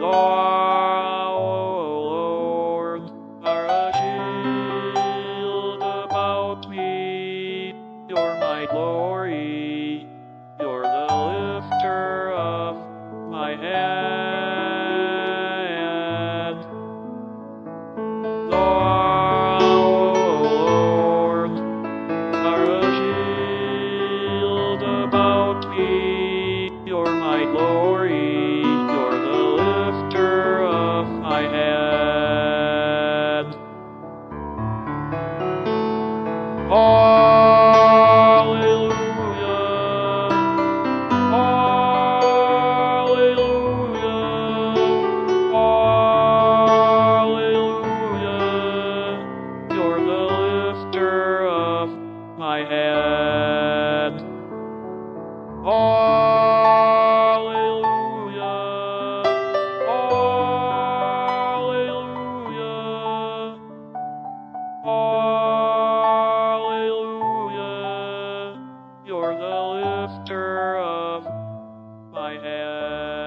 Thou, O Lord, are a shield about me. You're my glory. You're the lifter of my head. Thou, O Lord, are a shield about me. You're my glory. You're the lifter of my head. Hallelujah. Hallelujah. Hallelujah. You're the lifter of my head. Hallelujah. Hallelujah. Hallelujah. You're the lifter of my head.